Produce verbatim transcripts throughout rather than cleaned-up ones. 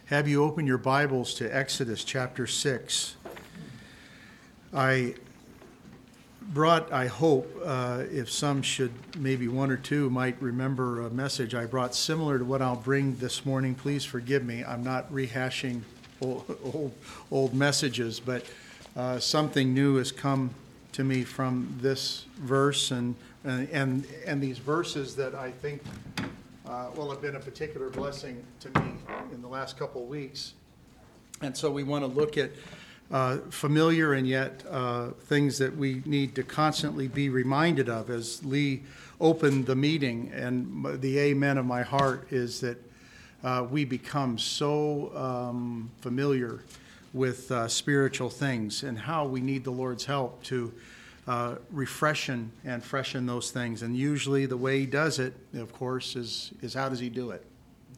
have you open your Bibles to Exodus chapter six. I brought, I hope, uh, if some should, maybe one or two might remember a message I brought similar to what I'll bring this morning. Please forgive me. I'm not rehashing old, old, old messages, but uh, something new has come to me from this verse and and and, and these verses that I think uh, will have been a particular blessing to me in the last couple of weeks. And so we want to look at Uh, familiar and yet uh, things that we need to constantly be reminded of. As Lee opened the meeting, and the amen of my heart is that uh, we become so um, familiar with uh, spiritual things and how we need the Lord's help to uh, refreshen and freshen those things. And usually the way he does it, of course, is, is how does he do it?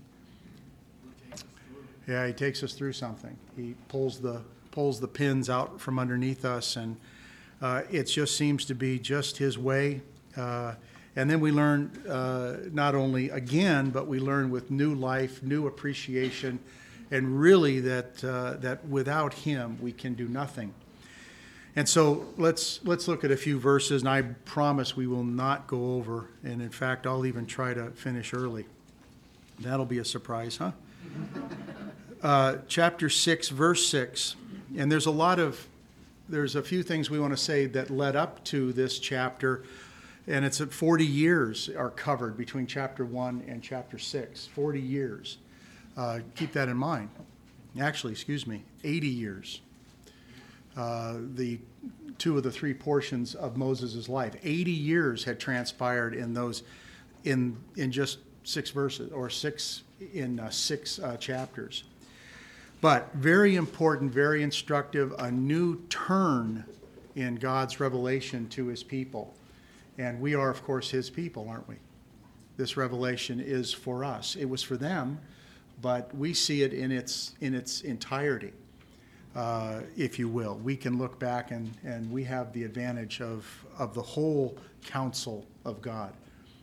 Yeah, he takes us through something. He pulls the pulls the pins out from underneath us, and uh, it just seems to be just his way. Uh, and then we learn uh, not only again, but we learn with new life, new appreciation, and really that uh, that without him we can do nothing. And so let's let's look at a few verses, and I promise we will not go over, and in fact I'll even try to finish early. That'll be a surprise, huh? uh, chapter six, verse six. And there's a lot of, there's a few things we want to say that led up to this chapter, and it's at forty years are covered between chapter one and chapter six. forty years. Uh, keep that in mind. Actually, excuse me, eighty years. Uh, the two of the three portions of Moses' life. eighty years had transpired in those, in in just six verses, or six, in uh, six uh, chapters. But very important, very instructive, a new turn in God's revelation to his people. And we are, of course, his people, aren't we? This revelation is for us. It was for them, but we see it in its in its entirety, uh, if you will. We can look back and, and we have the advantage of, of the whole counsel of God.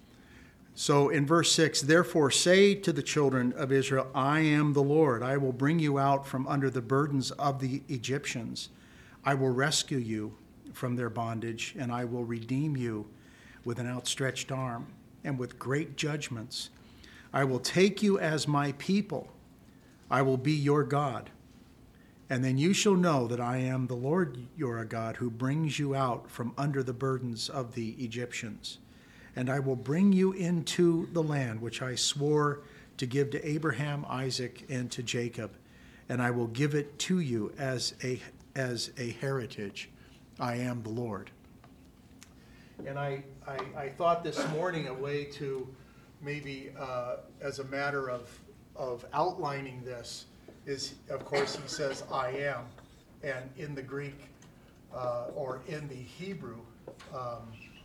So in verse six, therefore say to the children of Israel, I am the Lord. I will bring you out from under the burdens of the Egyptians. I will rescue you from their bondage, and I will redeem you with an outstretched arm and with great judgments. I will take you as my people. I will be your God. And then you shall know that I am the Lord your God, who brings you out from under the burdens of the Egyptians. And I will bring you into the land which I swore to give to Abraham, Isaac, and to Jacob, and I will give it to you as a as a heritage. I am the Lord. And I, I, I thought this morning a way to maybe, uh, as a matter of, of outlining this, is, of course, he says, I am. And in the Greek, uh, or in the Hebrew, um,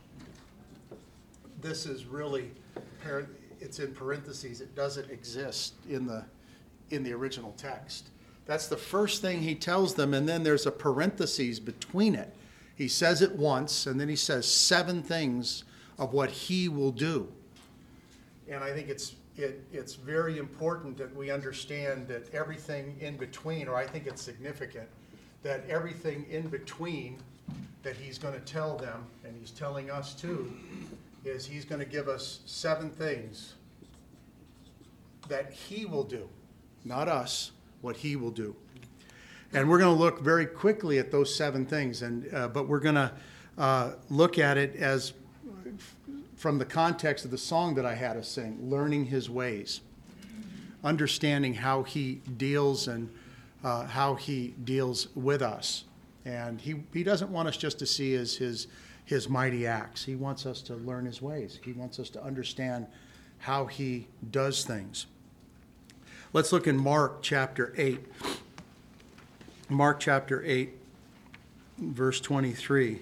this is really, it's in parentheses. It doesn't exist in the in the original text. That's the first thing he tells them, and then there's a parentheses between it. He says it once, and then he says seven things of what he will do. And I think it's it it's very important that we understand that everything in between, or I think it's significant, that everything in between that he's going to tell them, and he's telling us too, is he's going to give us seven things that he will do, not us, what he will do. And we're going to look very quickly at those seven things, and uh, but we're going to uh, look at it as from the context of the song that I had us sing, learning his ways, understanding how he deals and uh, how he deals with us. And he, he doesn't want us just to see as his his mighty acts. He wants us to learn his ways. He wants us to understand how he does things. Let's look in Mark chapter eight. Mark chapter eight, verse twenty-three.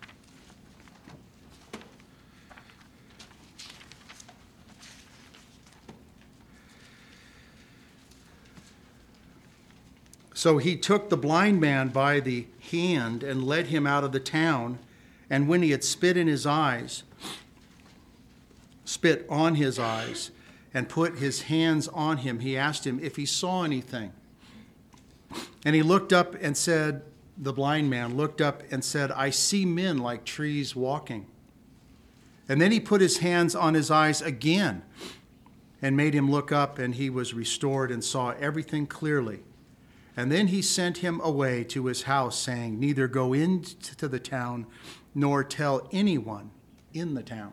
So he took the blind man by the hand and led him out of the town. And when he had spit in his eyes, spit on his eyes, and put his hands on him. He asked him if he saw anything. And he looked up and said, the blind man looked up and said, I see men like trees walking. And then he put his hands on his eyes again and made him look up, and he was restored and saw everything clearly. And then he sent him away to his house, saying, neither go into the town nor tell anyone in the town.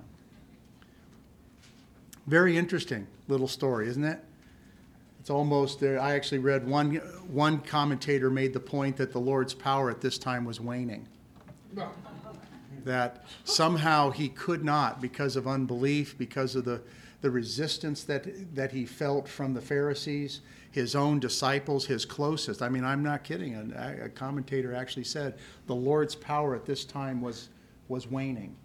Very interesting little story, isn't it? It's almost there. I actually read one, one commentator made the point that the Lord's power at this time was waning. That somehow he could not, because of unbelief, because of the, the resistance that, that he felt from the Pharisees, his own disciples, his closest. I mean, I'm not kidding. A, a commentator actually said the Lord's power at this time was, was waning.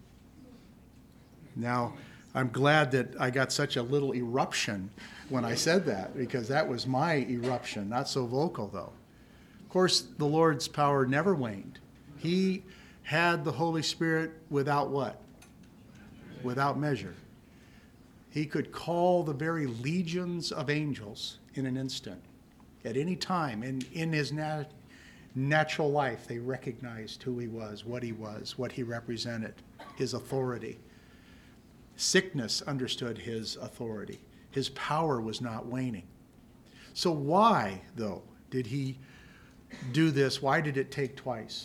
Now, I'm glad that I got such a little eruption when I said that, because that was my eruption, not so vocal though. Of course, the Lord's power never waned. He had the Holy Spirit without what? Without measure. He could call the very legions of angels in an instant. At any time in, in his nat- natural life, they recognized who he was, what he was, what he represented, his authority. Sickness understood his authority. His power was not waning. So why, though, did he do this? Why did it take twice?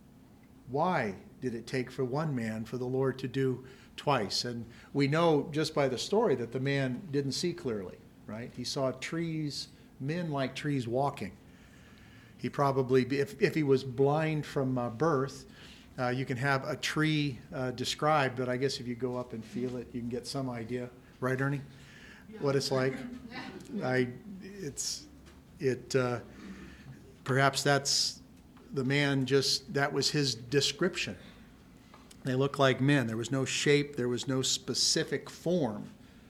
Why did it take for one man for the Lord to do twice? And we know just by the story that the man didn't see clearly, right? He saw trees, men like trees walking. He probably, if, if he was blind from uh, birth, uh, you can have a tree uh, described, but I guess if you go up and feel it, you can get some idea. Right, Ernie? What it's like? I, it's, it, uh, perhaps that's the man just, that was his description. They look like men. There was no shape. There was no specific form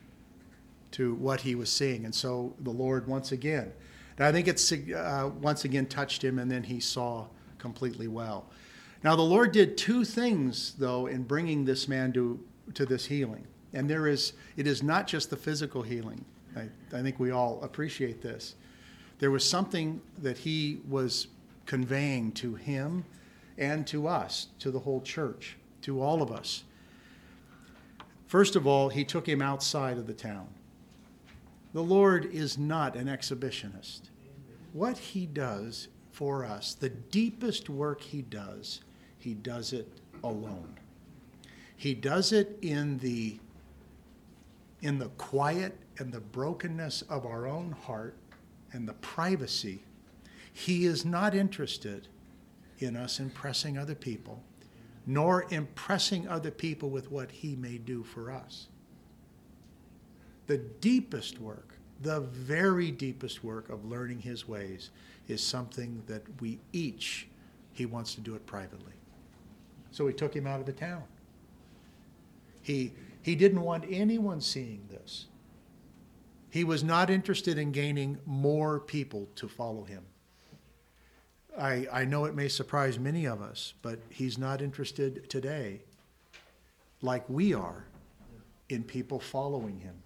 to what he was seeing. And so the Lord once again, and I think it's uh, once again touched him, and then he saw completely well. Now the Lord did two things, though, in bringing this man to, to this healing. And there is, it is not just the physical healing. I, I think we all appreciate this. There was something that he was conveying to him and to us, to the whole church, to all of us. First of all, he took him outside of the town. The Lord is not an exhibitionist. What he does for us, the deepest work he does, he does it alone. He does it in the, in the quiet and the brokenness of our own heart and the privacy. He is not interested in us impressing other people, nor impressing other people with what he may do for us. The deepest work, the very deepest work of learning his ways is something that we each, he wants to do it privately. So he took him out of the town. He, he didn't want anyone seeing this. He was not interested in gaining more people to follow him. I, I know it may surprise many of us, but he's not interested today, like we are, in people following him.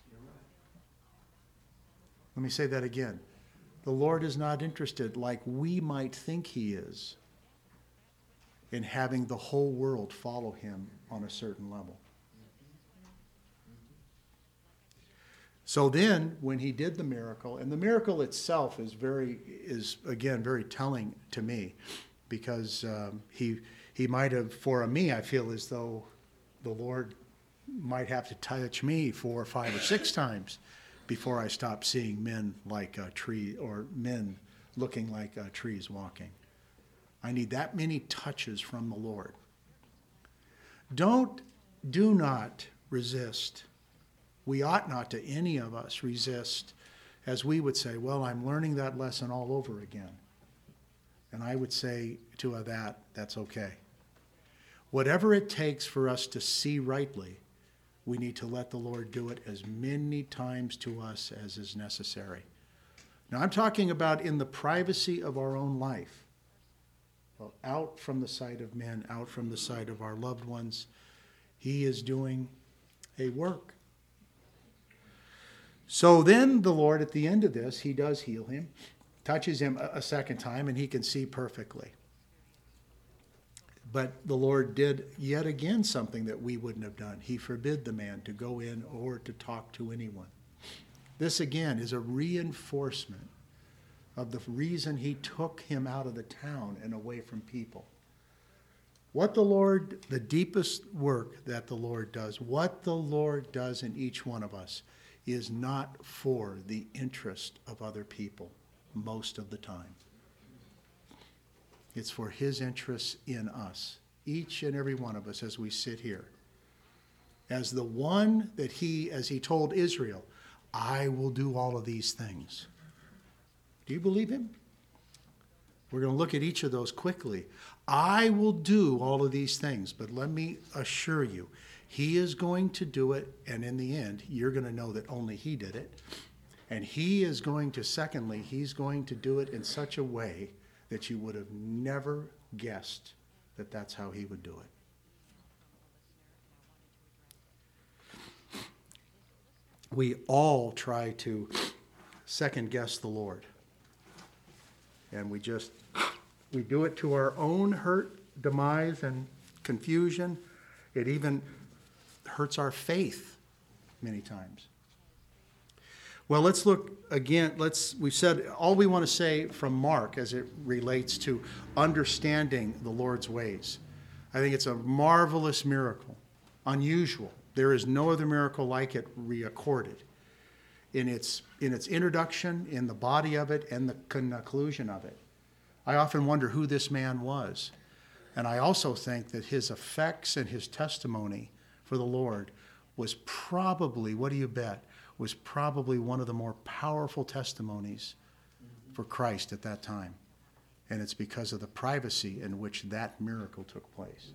Let me say that again. The Lord is not interested, like we might think he is, in having the whole world follow him on a certain level. So then, when he did the miracle, and the miracle itself is very, is again very telling to me, because um, he he might have, for me, I feel as though the Lord might have to touch me four or five or six times before I stop seeing men like a tree, or men looking like uh, trees walking. I need that many touches from the Lord. Don't, do not resist. We ought not to, any of us, resist, as we would say, well, I'm learning that lesson all over again. And I would say to that, that's okay. Whatever it takes for us to see rightly, we need to let the Lord do it as many times to us as is necessary. Now, I'm talking about in the privacy of our own life, well, out from the sight of men, out from the sight of our loved ones. He is doing a work. So then the Lord, at the end of this, he does heal him, touches him a, a second time, and he can see perfectly. But the Lord did yet again something that we wouldn't have done. He forbid the man to go in or to talk to anyone. This again is a reinforcement of the reason he took him out of the town and away from people. What the Lord, the deepest work that the Lord does, what the Lord does in each one of us is not for the interest of other people most of the time. It's for his interests in us, each and every one of us as we sit here. As the one that he, as he told Israel, I will do all of these things. Do you believe him? We're going to look at each of those quickly. I will do all of these things, but let me assure you, he is going to do it, and in the end, you're going to know that only he did it. And he is going to, secondly, he's going to do it in such a way that you would have never guessed that that's how he would do it. We all try to second guess the Lord. And we just, we do it to our own hurt, demise, and confusion. It even hurts our faith many times. Well, let's look again. Let's, we've said all we want to say from Mark as it relates to understanding the Lord's ways. I think it's a marvelous miracle, unusual. There is no other miracle like it recorded in its in its introduction, in the body of it, and the conclusion of it. I often wonder who this man was. And I also think that his effects and his testimony for the Lord was probably, what do you bet, was probably one of the more powerful testimonies for Christ at that time. And it's because of the privacy in which that miracle took place.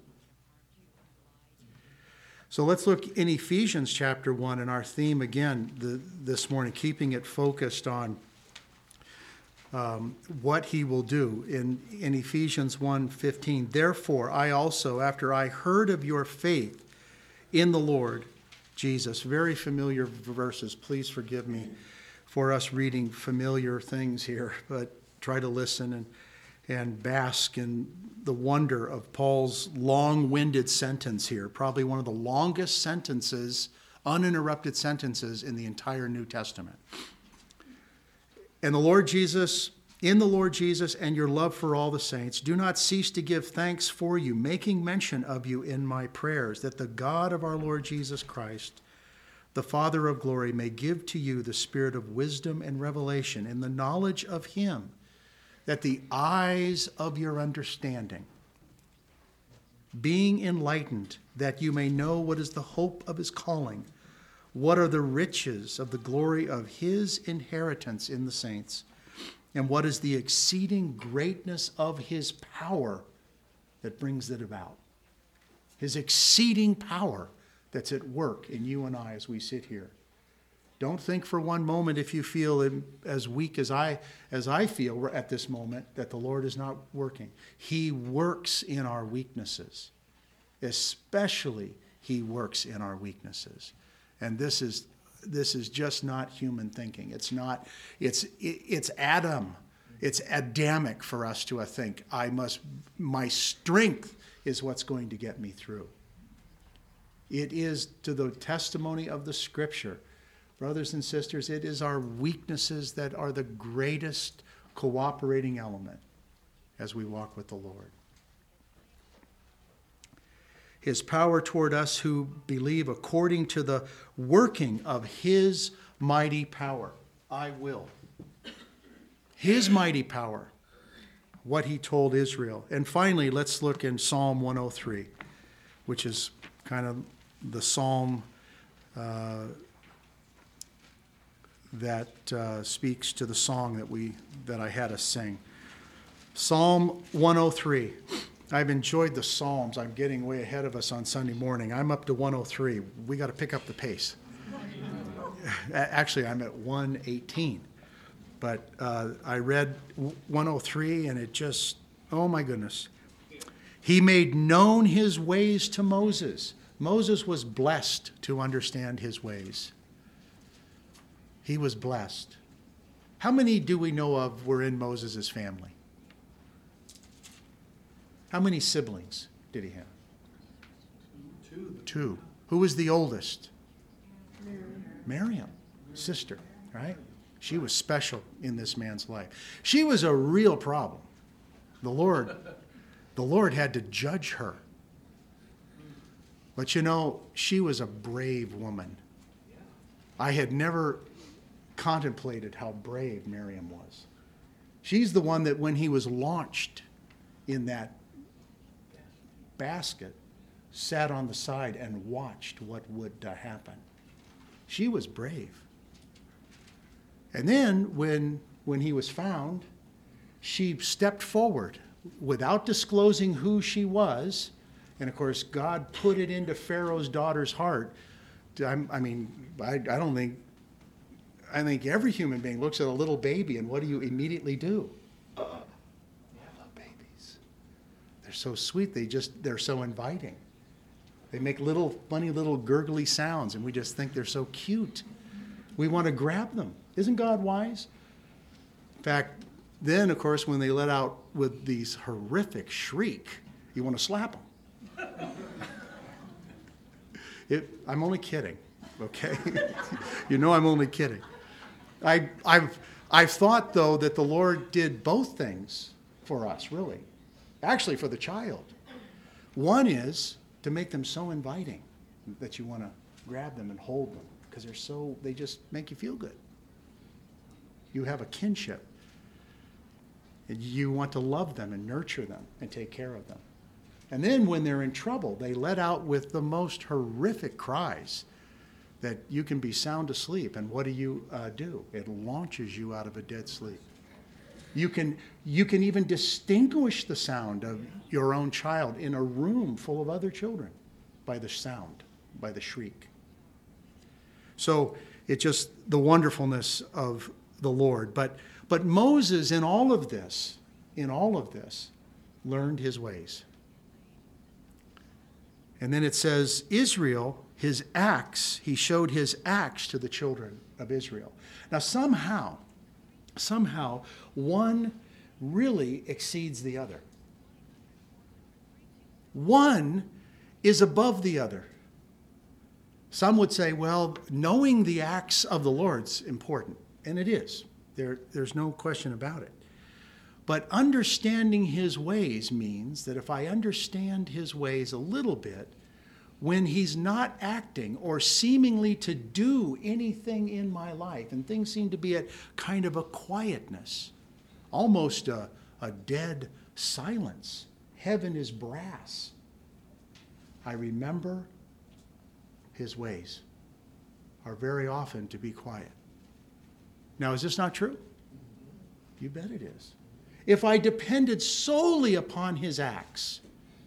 So let's look in Ephesians chapter one, and our theme again the, this morning, keeping it focused on um, what he will do. In, in Ephesians one fifteen, therefore I also, after I heard of your faith in the Lord Jesus, very familiar verses, please forgive me for us reading familiar things here, but try to listen and, and bask in the wonder of Paul's long-winded sentence here, probably one of the longest sentences, uninterrupted sentences in the entire New Testament. And the Lord Jesus, in the Lord Jesus and your love for all the saints, do not cease to give thanks for you, making mention of you in my prayers, that the God of our Lord Jesus Christ, the Father of glory, may give to you the spirit of wisdom and revelation in the knowledge of him, that the eyes of your understanding, being enlightened, that you may know what is the hope of his calling, what are the riches of the glory of his inheritance in the saints, and what is the exceeding greatness of his power that brings it about. His exceeding power that's at work in you and I as we sit here. Don't think for one moment, if you feel as weak as I as I feel at this moment, that the Lord is not working. He works in our weaknesses. Especially he works in our weaknesses. And this is this is just not human thinking. It's not it's it, it's Adam. It's Adamic for us to think I must my strength is what's going to get me through. It is to the testimony of the Scripture. Brothers and sisters, it is our weaknesses that are the greatest cooperating element as we walk with the Lord. His power toward us who believe according to the working of his mighty power. I will. His mighty power. What he told Israel. And finally, let's look in Psalm one oh three, which is kind of the psalm uh, that uh, speaks to the song that we that I had us sing. Psalm one oh three. I've enjoyed the Psalms. I'm getting way ahead of us on Sunday morning. I'm up to one oh three. We got to pick up the pace. Actually, I'm at one eighteen. But uh, I read one oh three, and it just, oh my goodness. He made known his ways to Moses. Moses was blessed to understand his ways. He was blessed. How many do we know of were in Moses' family? How many siblings did he have? Two. Two. Who was the oldest? Miriam. Miriam, sister, right? She was special in this man's life. She was a real problem. The Lord, the Lord had to judge her. But you know, she was a brave woman. I had never contemplated how brave Miriam was. She's the one that when he was launched in that basket, sat on the side and watched what would uh, happen. She was brave. And then when, when he was found, she stepped forward without disclosing who she was. And of course, God put it into Pharaoh's daughter's heart. I, I mean, I, I don't think, I think every human being looks at a little baby, and what do you immediately do? Uh, I love babies. They're so sweet. They just, they're so inviting. They make little, funny little gurgly sounds, and we just think they're so cute. We want to grab them. Isn't God wise? In fact, then, of course, when they let out with these horrific shriek, you want to slap them. It, I'm only kidding, okay? You know I'm only kidding. I, I've, I've thought, though, that the Lord did both things for us, really. Actually, for the child. One is to make them so inviting that you want to grab them and hold them because they're so, they just make you feel good. You have a kinship. And you want to love them and nurture them and take care of them. And then when they're in trouble, they let out with the most horrific cries that you can be sound asleep. And what do you uh, do? It launches you out of a dead sleep. You can, you can even distinguish the sound of your own child in a room full of other children by the sound, by the shriek. So it's just the wonderfulness of the Lord. But, but Moses, in all of this, in all of this, learned his ways. And then it says, Israel, his acts, he showed his acts to the children of Israel. Now somehow, somehow, one really exceeds the other. One is above the other. Some would say, well, knowing the acts of the Lord's important, and it is. There, there's no question about it. But understanding his ways means that if I understand his ways a little bit, when he's not acting or seemingly to do anything in my life, and things seem to be at kind of a quietness, almost a, a dead silence, heaven is brass, I remember his ways are very often to be quiet. Now, is this not true? You bet it is. If I depended solely upon his acts,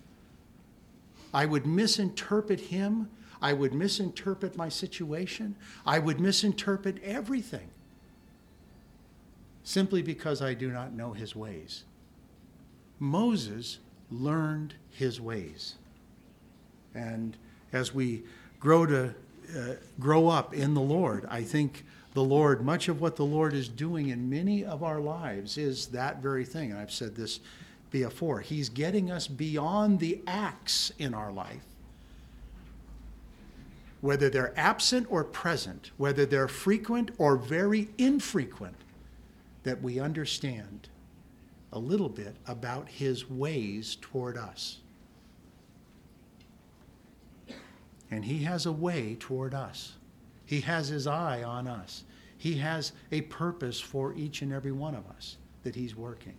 I would misinterpret him. I would misinterpret my situation. I would misinterpret everything simply because I do not know his ways. Moses learned his ways. And as we grow to uh, grow up in the Lord, I think the Lord, much of what the Lord is doing in many of our lives is that very thing. And I've said this before. He's getting us beyond the acts in our life. Whether they're absent or present, whether they're frequent or very infrequent, that we understand a little bit about his ways toward us. And he has a way toward us. He has his eye on us. He has a purpose for each and every one of us that he's working.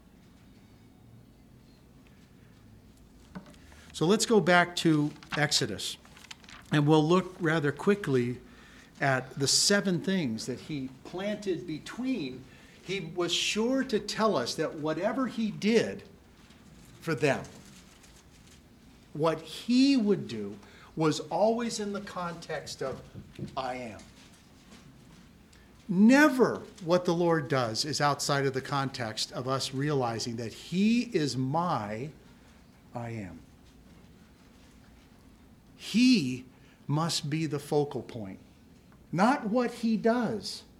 So let's go back to Exodus, and we'll look rather quickly at the seven things that he planted between. He was sure to tell us that whatever he did for them, what he would do was always in the context of, I am. Never what the Lord does is outside of the context of us realizing that he is my I am. He must be the focal point. Not what he does,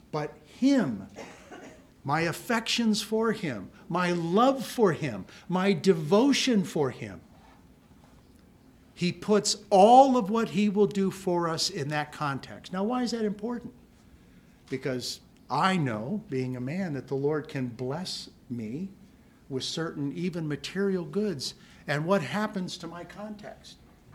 but him, my affections for him, my love for him, my devotion for him. He puts all of what he will do for us in that context. Now, why is that important? Because I know, being a man, that the Lord can bless me with certain even material goods. And what happens to my context?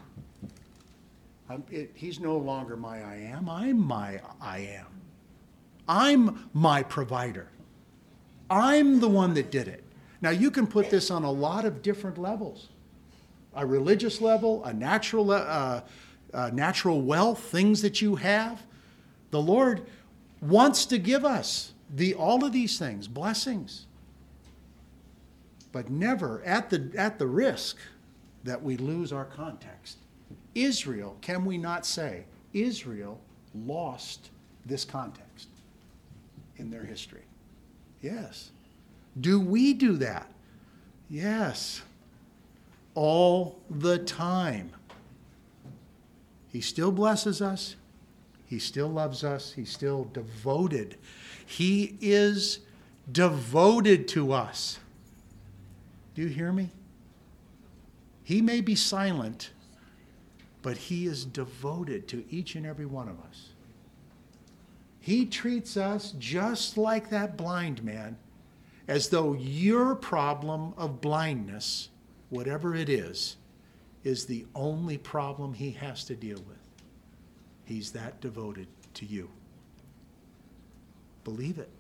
I'm, it, he's no longer my I am. I'm my I am. I'm my provider. I'm the one that did it. Now, you can put this on a lot of different levels. A religious level, a natural, uh, uh, natural wealth, things that you have. The Lord wants to give us the, all of these things, blessings. But never at the, at the risk that we lose our context. Israel, can we not say, Israel lost this context in their history? Yes. Do we do that? Yes. All the time. He still blesses us. He still loves us. He's still devoted. He is devoted to us. Do you hear me? He may be silent, but he is devoted to each and every one of us. He treats us just like that blind man, as though your problem of blindness, whatever it is, is the only problem he has to deal with. He's that devoted to you. Believe it.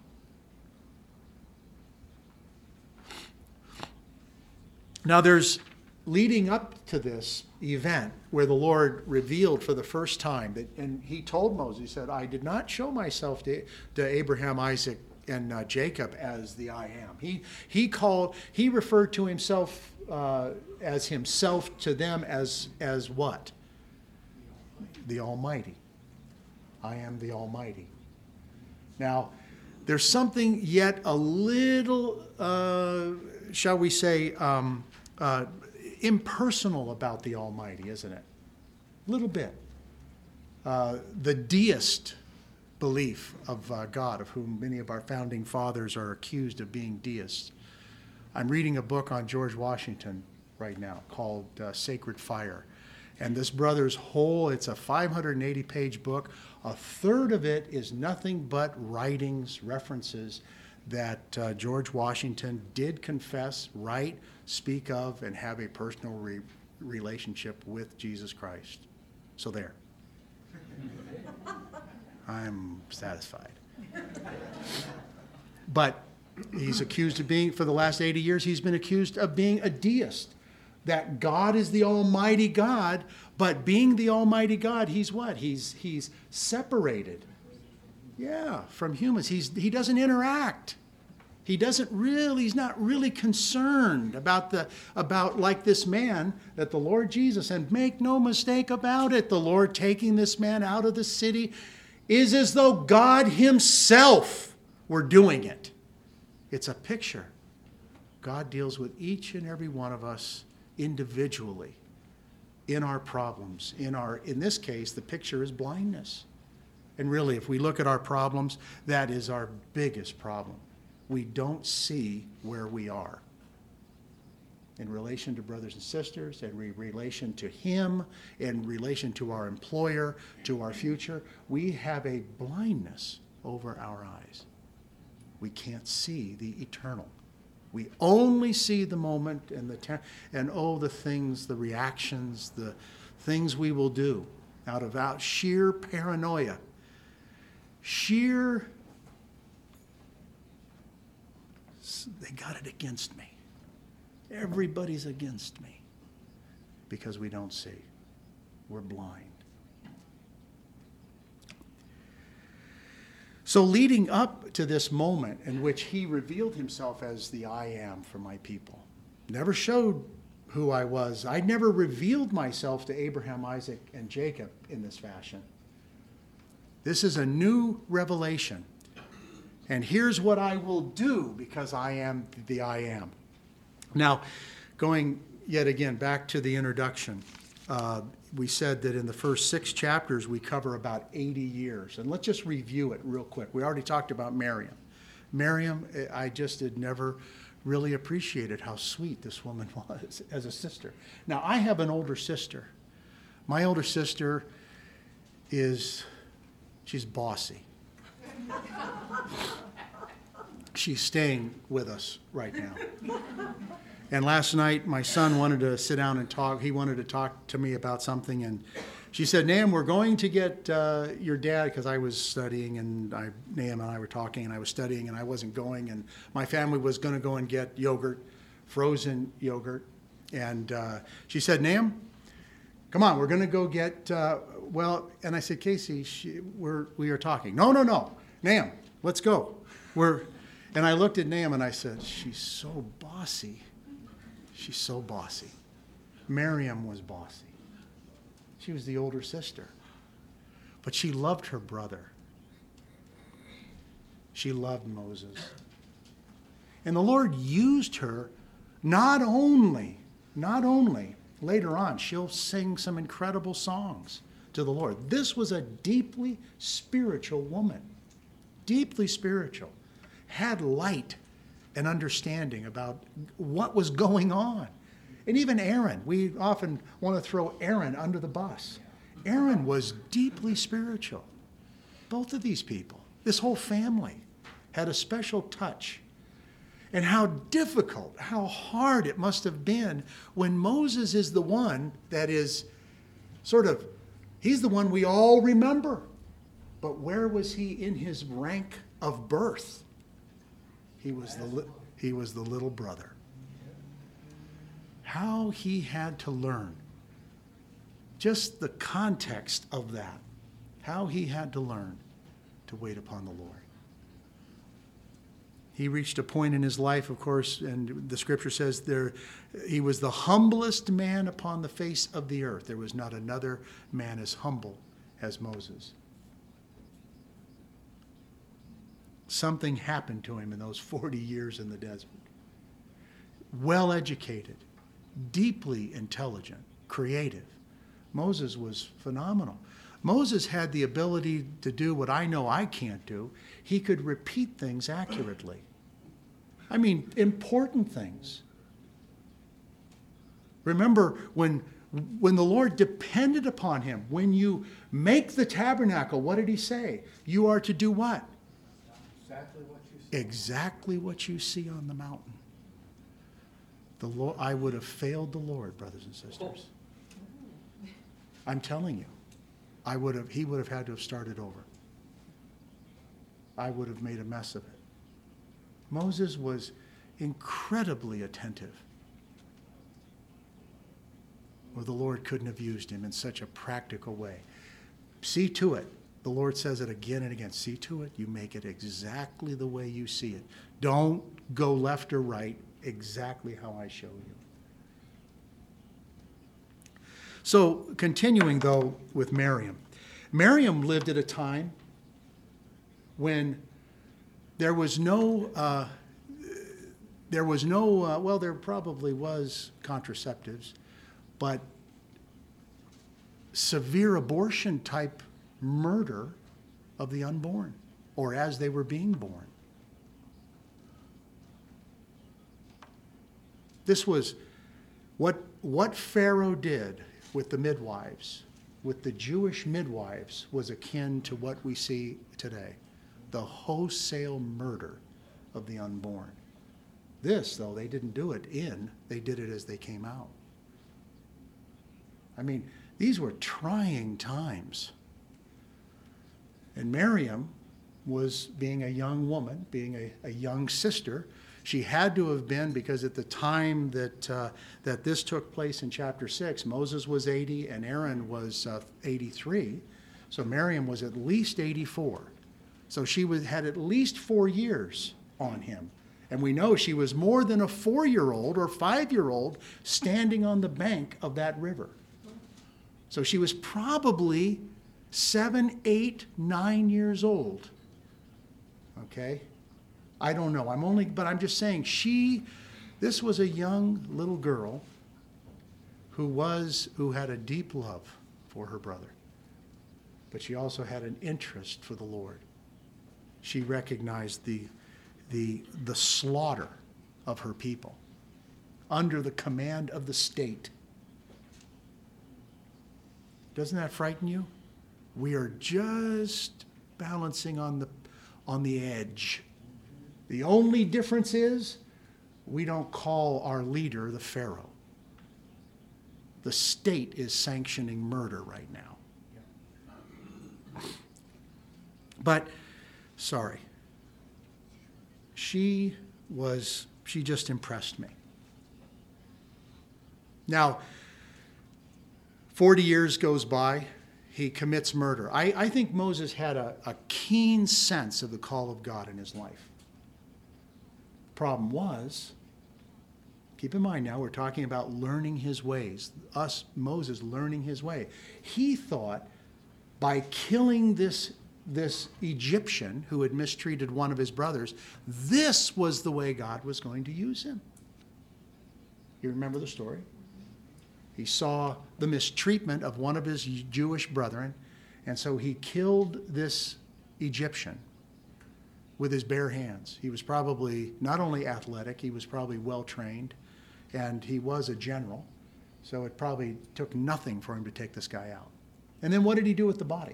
Now there's, leading up to this event where the Lord revealed for the first time, that, and he told Moses, he said, I did not show myself to, to Abraham, Isaac, and uh, Jacob as the I am. He, he called, he referred to himself uh, as himself to them as, as what? The Almighty. I am the Almighty. Now, there's something yet a little, uh, shall we say, um, uh, impersonal about the Almighty, isn't it? A little bit. Uh, the deist belief of uh, God, of whom many of our founding fathers are accused of being deists. I'm reading a book on George Washington right now called uh, Sacred Fire. And this brother's whole, it's a five hundred eighty page book. A third of it is nothing but writings, references that uh, George Washington did confess, write, speak of, and have a personal re- relationship with Jesus Christ. So there. I'm satisfied. But he's accused of being, for the last eighty years, he's been accused of being a deist. That God is the Almighty God, but being the Almighty God, he's what? He's he's separated. Yeah, from humans. He's he doesn't interact. He doesn't really, he's not really concerned about the about like this man that the Lord Jesus, and make no mistake about it, the Lord taking this man out of the city is as though God himself were doing it. It's a picture. God deals with each and every one of us individually in our problems. In our, in this case, the picture is blindness. And really, if we look at our problems, that is our biggest problem. We don't see where we are in relation to brothers and sisters, in re- relation to him, in relation to our employer, to our future. We have a blindness over our eyes. We can't see the eternal. We only see the moment and the te- and oh, the things, the reactions, the things we will do out of out sheer paranoia, sheer. They got it against me. Everybody's against me because we don't see. We're blind. So leading up to this moment in which he revealed himself as the I am for my people, never showed who I was. I never revealed myself to Abraham, Isaac, and Jacob in this fashion. This is a new revelation. And here's what I will do because I am the I am. Now, going yet again back to the introduction, uh, we said that in the first six chapters we cover about eighty years. And let's just review it real quick. We already talked about Miriam. Miriam, I just had never really appreciated how sweet this woman was as a sister. Now, I have an older sister. My older sister is, she's bossy. She's staying with us right now. And last night, my son wanted to sit down and talk. He wanted to talk to me about something. And she said, Nahum, we're going to get uh, your dad, because I was studying, and I, Nahum and I were talking, and I was studying, and I wasn't going. And my family was going to go and get yogurt, frozen yogurt. And uh, she said, Nahum, come on, we're going to go get, uh, well, and I said, Casey, she, we're, we are talking. No, no, no. Nahum, let's go. We're, and I looked at Nahum, and I said, she's so bossy. She's so bossy. Miriam was bossy. She was the older sister. But she loved her brother. She loved Moses. And the Lord used her not only, not only, later on, she'll sing some incredible songs to the Lord. This was a deeply spiritual woman. Deeply spiritual. Had light and understanding about what was going on. And even Aaron, we often want to throw Aaron under the bus. Aaron was deeply spiritual. Both of these people, this whole family, had a special touch. And how difficult, how hard it must have been when Moses is the one that is sort of, he's the one we all remember. But where was he in his rank of birth? He was the, he was the little brother. How he had to learn. Just the context of that. How he had to learn to wait upon the Lord. He reached a point in his life, of course, and the scripture says there, he was the humblest man upon the face of the earth. There was not another man as humble as Moses. Something happened to him in those forty years in the desert. Well educated, deeply intelligent, creative. Moses was phenomenal. Moses had the ability to do what I know I can't do. He could repeat things accurately. I mean, important things. Remember when, when the Lord depended upon him, when you make the tabernacle, what did he say? You are to do what? Exactly what you said. Exactly what you see on the mountain. The Lord, I would have failed the Lord, brothers and sisters. I'm telling you, I would have. He would have had to have started over. I would have made a mess of it. Moses was incredibly attentive. Well, the Lord couldn't have used him in such a practical way. See to it. The Lord says it again and again. See to it. You make it exactly the way you see it. Don't go left or right. Exactly how I show you. So, continuing though with Miriam. Miriam lived at a time when there was no, uh, there was no, uh, well, there probably was contraceptives, but severe abortion type murder of the unborn, or as they were being born. This was what, what Pharaoh did with the midwives, with the Jewish midwives, was akin to what we see today. The wholesale murder of the unborn. This, though, they didn't do it in, they did it as they came out. I mean, these were trying times. And Miriam was, being a young woman, being a, a young sister, she had to have been, because at the time that uh, that this took place in chapter six, Moses was eighty and Aaron was uh, eighty-three. So Miriam was at least eighty-four. So she was, had at least four years on him. And we know she was more than a four-year-old or five-year-old standing on the bank of that river. So she was probably seven, eight, nine years old. Okay? I don't know. I'm only, but I'm just saying she, this was a young little girl who was, who had a deep love for her brother. But she also had an interest for the Lord. She recognized the, the, the slaughter of her people under the command of the state. Doesn't that frighten you? We are just balancing on the, on the edge. The only difference is we don't call our leader the Pharaoh. The state is sanctioning murder right now. But, sorry, she was, she just impressed me. Now, forty years goes by, he commits murder. I, I think Moses had a, a keen sense of the call of God in his life. Problem was, keep in mind now, we're talking about learning his ways. Us, Moses, learning his way. He thought by killing this, this Egyptian who had mistreated one of his brothers, this was the way God was going to use him. You remember the story? He saw the mistreatment of one of his Jewish brethren, and so he killed this Egyptian with his bare hands. He was probably not only athletic, he was probably well-trained, and he was a general, so it probably took nothing for him to take this guy out. And then what did he do with the body?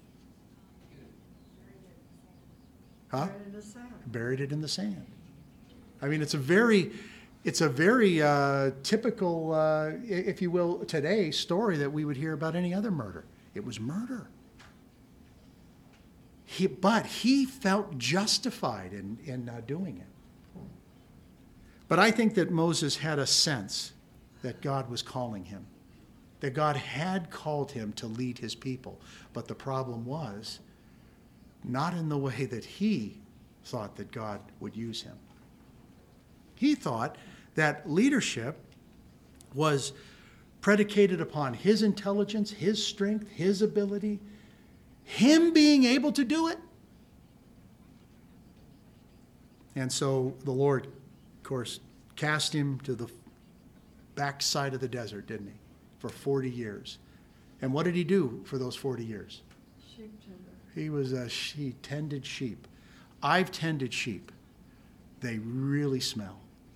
Huh? Buried in the sand. Buried it in the sand. I mean, it's a very... It's a very uh, typical, uh, if you will, today story that we would hear about any other murder. It was murder. He, but he felt justified in, in uh, doing it. But I think that Moses had a sense that God was calling him, that God had called him to lead his people. But the problem was not in the way that he thought that God would use him. He thought that leadership was predicated upon his intelligence, his strength, his ability, him being able to do it. And so the Lord, of course, cast him to the backside of the desert, didn't he, for forty years. And what did he do for those forty years? Sheep tender. He was a, he tended sheep. I've tended sheep. They really smell.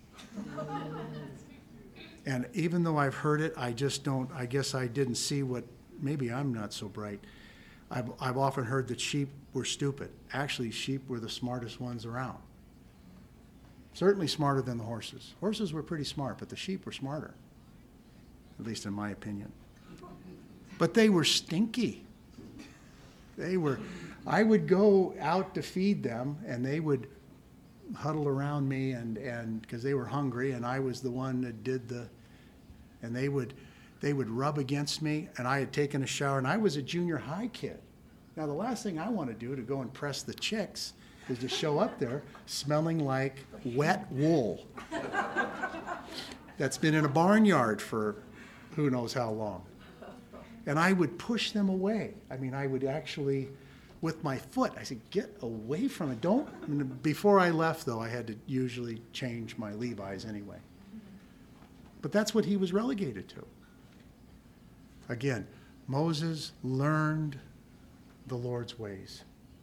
And even though I've heard it, I just don't, I guess I didn't see what, maybe I'm not so bright. I've, I've often heard that sheep were stupid. Actually, sheep were the smartest ones around. Certainly smarter than the horses. Horses were pretty smart, but the sheep were smarter, at least in my opinion. But they were stinky. They were, I would go out to feed them, and they would huddle around me, and and because they were hungry, and I was the one that did the, and they would they would rub against me, and I had taken a shower, and I was a junior high kid. Now the last thing I want to do to go and press the chicks is to show up there smelling like wet wool that's been in a barnyard for who knows how long. And I would push them away. I mean, I would actually, with my foot, I said, get away from it. Don't. I mean, before I left, though, I had to usually change my Levi's anyway. But that's what he was relegated to. Again, Moses learned the Lord's ways.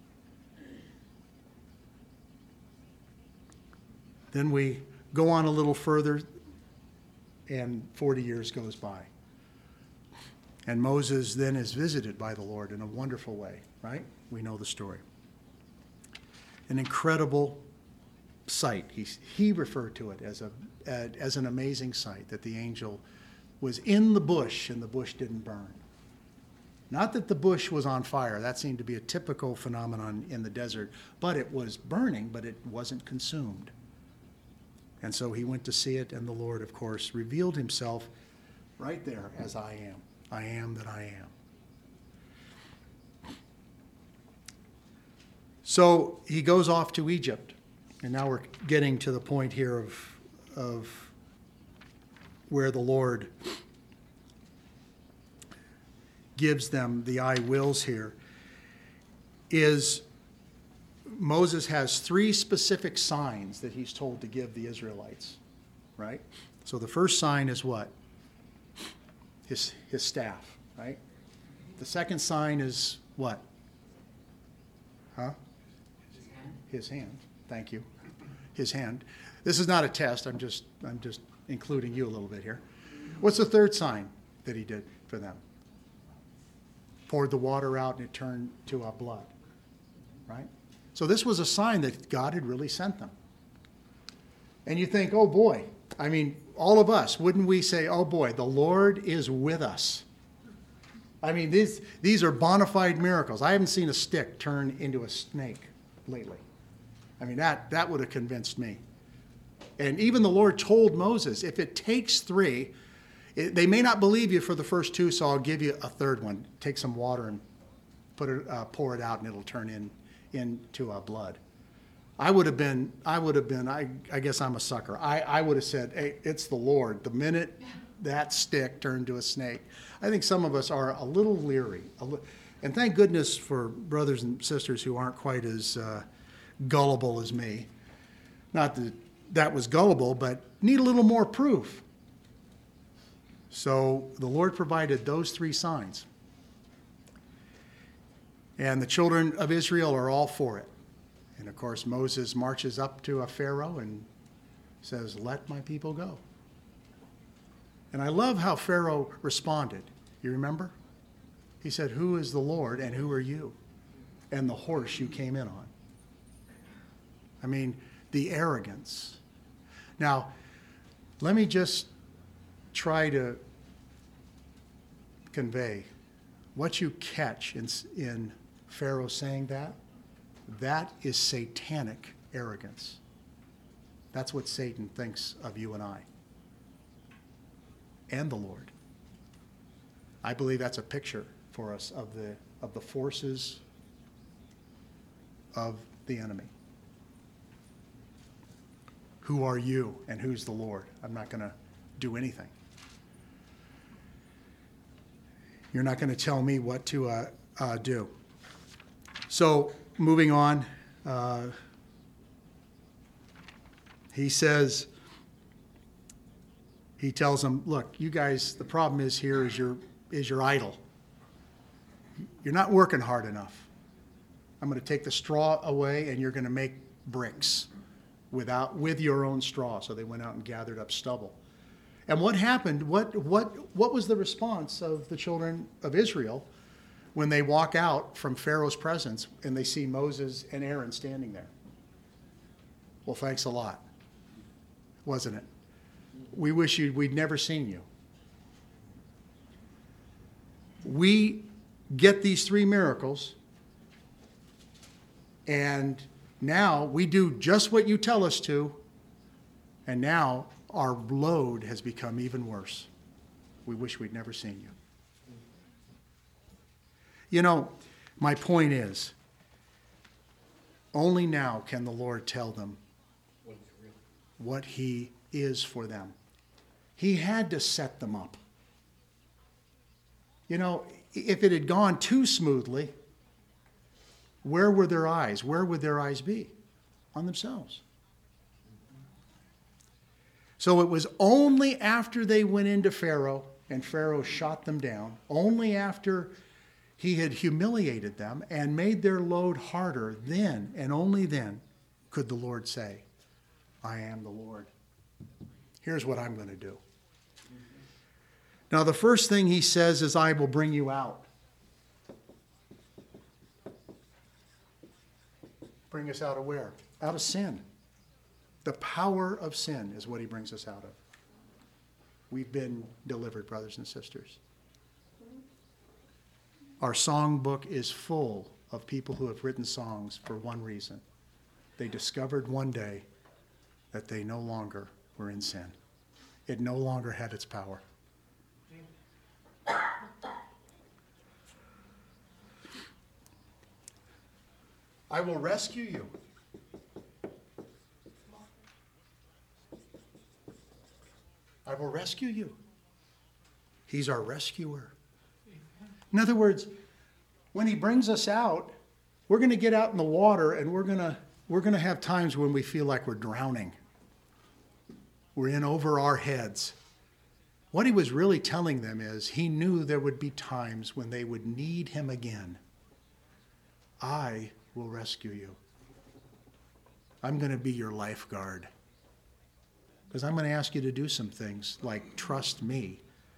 Then we go on a little further, and forty years goes by. And Moses then is visited by the Lord in a wonderful way, right? We know the story. An incredible sight. He, he referred to it as, a, as an amazing sight, that the angel was in the bush and the bush didn't burn. Not that the bush was on fire. That seemed to be a typical phenomenon in the desert. But it was burning, but it wasn't consumed. And so he went to see it, and the Lord, of course, revealed himself right there as I am. I am that I am. So he goes off to Egypt. And now we're getting to the point here of, of where the Lord gives them the I wills here. Is Moses has three specific signs that he's told to give the Israelites, right? So the first sign is what? his, his staff, right? The second sign is what? Huh? His hand. Thank you. His hand. This is not a test. I'm just, I'm just including you a little bit here. What's the third sign that he did for them? Poured the water out and it turned to a blood, right? So this was a sign that God had really sent them. And you think, oh boy, I mean, all of us, wouldn't we say, oh boy, the Lord is with us? I mean, these, these are bona fide miracles. I haven't seen a stick turn into a snake lately. I mean, that, that would have convinced me. And even the Lord told Moses, if it takes three, it, they may not believe you for the first two, so I'll give you a third one. Take some water and put it, uh, pour it out, and it'll turn in, into uh, blood. I would have been, I would have been, I, I guess I'm a sucker. I, I would have said, hey, it's the Lord. The minute that stick turned to a snake. I think some of us are a little leery. A li- and thank goodness for brothers and sisters who aren't quite as uh, gullible as me. Not that that was gullible, but need a little more proof. So the Lord provided those three signs. And the children of Israel are all for it. And of course, Moses marches up to a Pharaoh and says, let my people go. And I love how Pharaoh responded. You remember? He said, who is the Lord and who are you? And the horse you came in on. I mean, the arrogance. Now, let me just try to convey what you catch in, in Pharaoh saying that. That is satanic arrogance. That's what Satan thinks of you and I. And the Lord. I believe that's a picture for us of the of the forces of the enemy. Who are you and who's the Lord? I'm not going to do anything. You're not going to tell me what to uh, uh, do. So, moving on, uh, he says, he tells them, look, you guys, the problem is here is your, is your idol. You're not working hard enough. I'm going to take the straw away and you're going to make bricks without, with your own straw. So they went out and gathered up stubble. And what happened, what, what, what was the response of the children of Israel when they walk out from Pharaoh's presence and they see Moses and Aaron standing there? Well, thanks a lot, wasn't it? We wish you'd, we'd never seen you. We get these three miracles, and now we do just what you tell us to, and now our load has become even worse. We wish we'd never seen you. You know, my point is, only now can the Lord tell them what he is for them. He had to set them up. You know, if it had gone too smoothly, where were their eyes? Where would their eyes be? On themselves. So it was only after they went into Pharaoh and Pharaoh shot them down, only after he had humiliated them and made their load harder, then and only then could the Lord say, I am the Lord. Here's what I'm going to do. Now, the first thing he says is, I will bring you out. Bring us out of where? Out of sin. The power of sin is what he brings us out of. We've been delivered, brothers and sisters. Our songbook is full of people who have written songs for one reason. They discovered one day that they no longer were in sin. It no longer had its power. I will rescue you. I will rescue you. He's our rescuer. In other words, when he brings us out, we're going to get out in the water and we're going to we're going to have times when we feel like we're drowning. We're in over our heads. What he was really telling them is he knew there would be times when they would need him again. I will rescue you. I'm going to be your lifeguard. Because I'm going to ask you to do some things like trust me.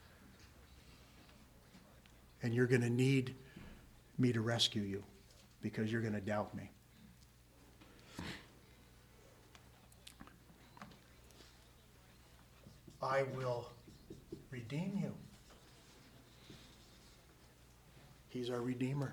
And you're going to need me to rescue you because you're going to doubt me. I will redeem you. He's our Redeemer.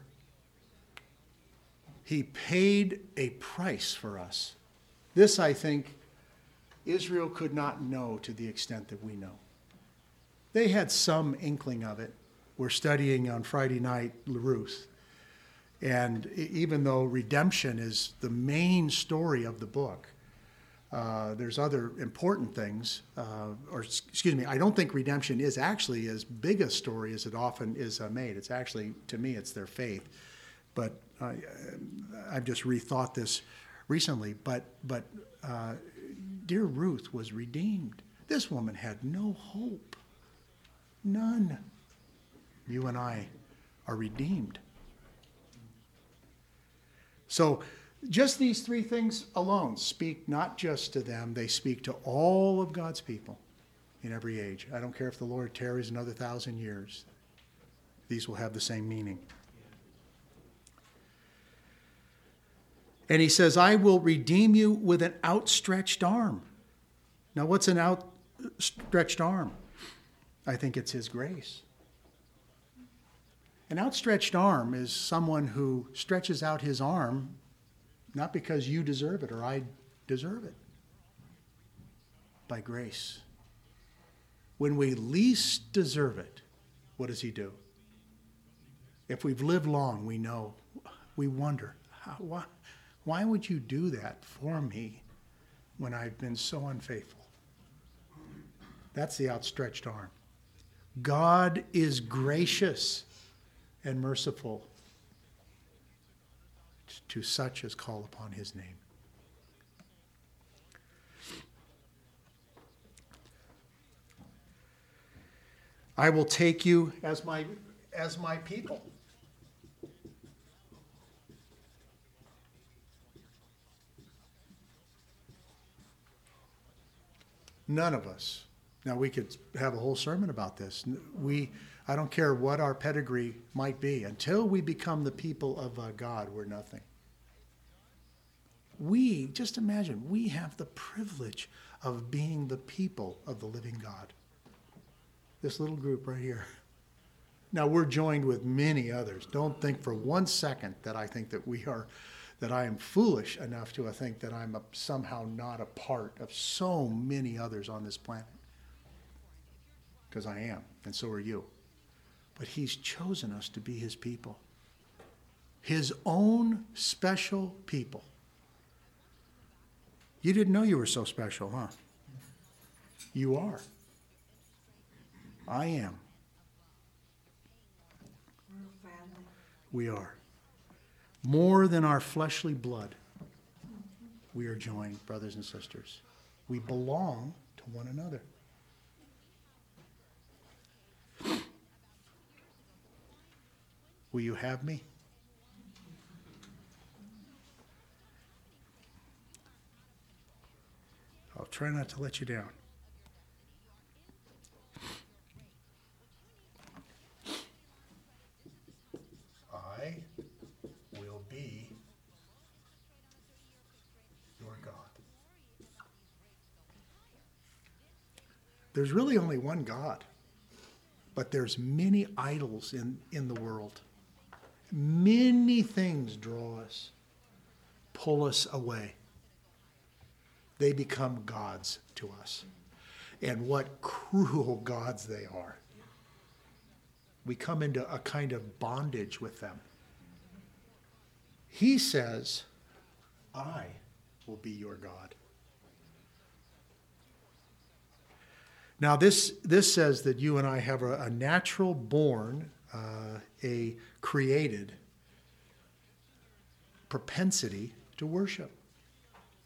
He paid a price for us. This, I think, Israel could not know to the extent that we know. They had some inkling of it. We're studying on Friday night Ruth. And even though redemption is the main story of the book, uh, there's other important things. Uh, or excuse me, I don't think redemption is actually as big a story as it often is uh, made. It's actually, to me, it's their faith. But uh, I've just rethought this recently. But, but uh, dear Ruth was redeemed. This woman had no hope. None. You and I are redeemed. So just these three things alone speak not just to them, they speak to all of God's people in every age. I don't care if the Lord tarries another thousand years. These will have the same meaning. And he says, I will redeem you with an outstretched arm. Now, what's an outstretched arm? I think it's his grace. An outstretched arm is someone who stretches out his arm not because you deserve it or I deserve it, by grace. When we least deserve it, what does he do? If we've lived long, we know, we wonder, how, why, why would you do that for me when I've been so unfaithful? That's the outstretched arm. God is gracious and merciful to such as call upon his name. I will take you as my as my people. None of us. Now, we could have a whole sermon about this. We, I don't care what our pedigree might be. Until we become the people of uh, God, we're nothing. We, just imagine, we have the privilege of being the people of the living God. This little group right here. Now, we're joined with many others. Don't think for one second that I think that we are, that I am foolish enough to think that I'm a, somehow not a part of so many others on this planet. Because I am, and so are you. But he's chosen us to be his people. His own special people. You didn't know you were so special, huh? You are. I am. We are. More than our fleshly blood, we are joined, brothers and sisters. We belong to one another. Will you have me? I'll try not to let you down. I will be your God. There's really only one God, but there's many idols in, in the world. Many things draw us, pull us away. They become gods to us. And what cruel gods they are. We come into a kind of bondage with them. He says, I will be your God. Now this, this says that you and I have a, a natural born, uh, a created propensity to worship.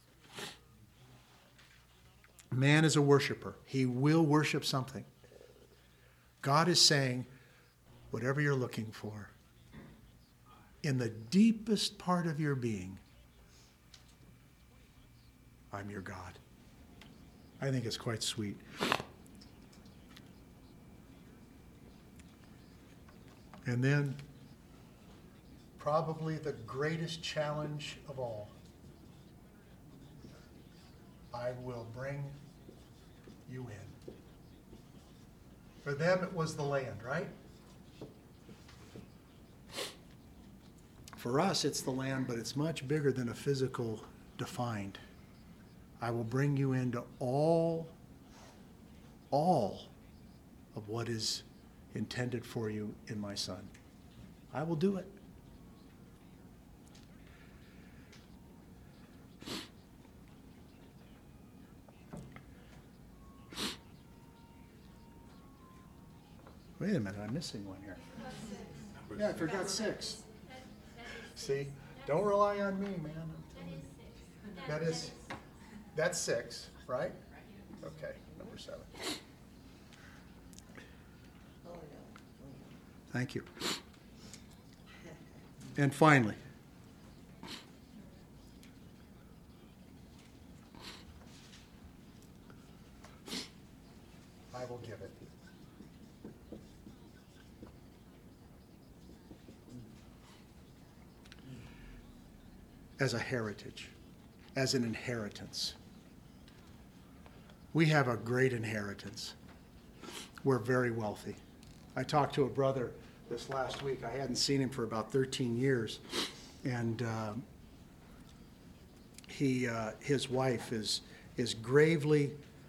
Man is a worshiper. He will worship something. God is saying, whatever you're looking for, in the deepest part of your being, I'm your God. I think it's quite sweet. And then, probably the greatest challenge of all, I will bring you in. For them, it was the land, right? For us, it's the land, but it's much bigger than a physical defined. I will bring you into all, all of what is intended for you in my Son. I will do it. Wait a minute, I'm missing one here. Yeah, I forgot six. See, don't rely on me, man. That is, that's six, right? Okay, number seven. Thank you. And finally, I will give it. As a heritage, as an inheritance. We have a great inheritance. We're very wealthy. I talked to a brother this last week. I hadn't seen him for about thirteen years. And uh, he, uh, his wife is, is gravely,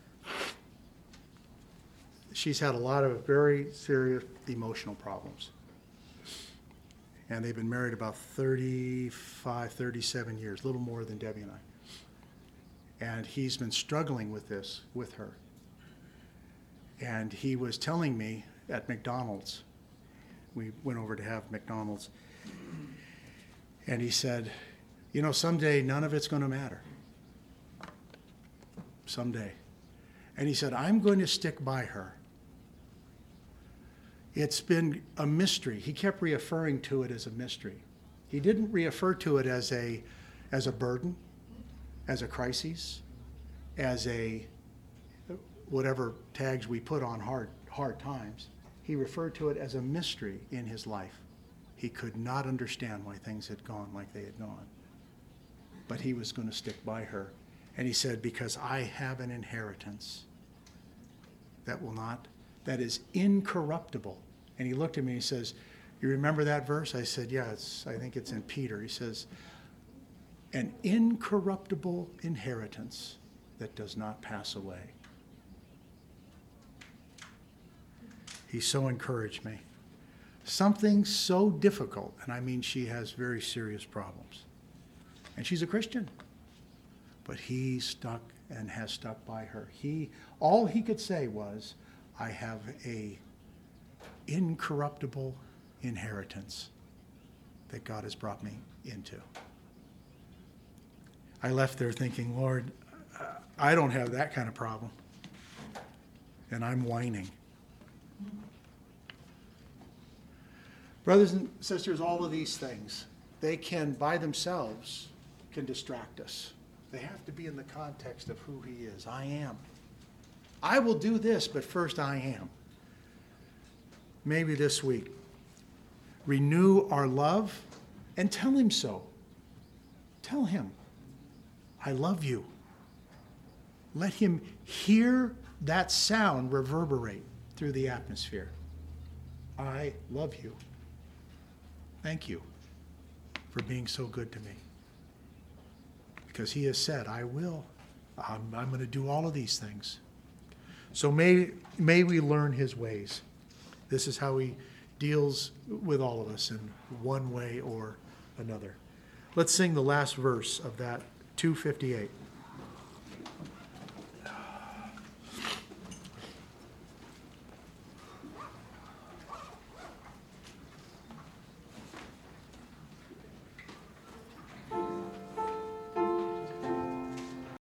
she's had a lot of very serious emotional problems. And they've been married about thirty-five, thirty-seven years, a little more than Debbie and I. And he's been struggling with this with her. And he was telling me at McDonald's, we went over to have McDonald's, and he said, you know, someday none of it's going to matter. Someday. And he said, I'm going to stick by her. It's been a mystery. He kept referring to it as a mystery. He didn't refer to it as a, as a burden, as a crisis, as a whatever tags we put on hard, hard times. He referred to it as a mystery in his life. He could not understand why things had gone like they had gone. But he was going to stick by her. And he said, because I have an inheritance that will not, that is incorruptible. And he looked at me and he says, you remember that verse? I said, yeah, it's, I think it's in Peter. He says, an incorruptible inheritance that does not pass away. He so encouraged me. Something so difficult, and I mean she has very serious problems. And she's a Christian. But he stuck and has stuck by her. He, all he could say was, I have a incorruptible inheritance that God has brought me into. I left there thinking, Lord, I don't have that kind of problem. And I'm whining. Brothers and sisters, all of these things, they can, by themselves, can distract us. They have to be in the context of who he is. I am. I will do this, but first I am. Maybe this week, renew our love and tell him so. Tell him, I love you. Let him hear that sound reverberate through the atmosphere. I love you. Thank you for being so good to me. Because he has said, I will. I'm, I'm going to do all of these things. So may, may we learn his ways. This is how he deals with all of us in one way or another. Let's sing the last verse of that two fifty-eight.